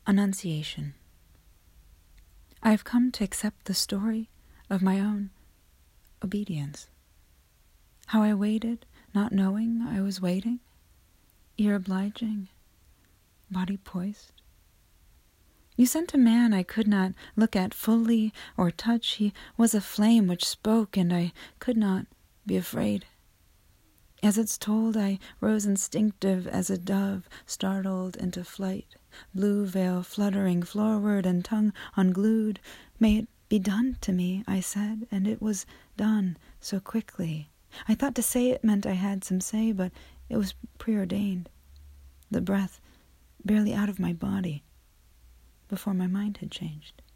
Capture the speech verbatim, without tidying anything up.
Annunciation. I have come to accept the story of my own obedience. How I waited, not knowing I was waiting, ear obliging, body poised. You sent a man I could not look at fully or touch. He was a flame which spoke, and I could not be afraid. As it's told, I rose instinctive as a dove startled into flight, blue veil fluttering floorward and tongue unglued. May it be done to me, I said, and it was done so quickly. I thought to say it meant I had some say, but it was preordained. The breath barely out of my body before my mind had changed.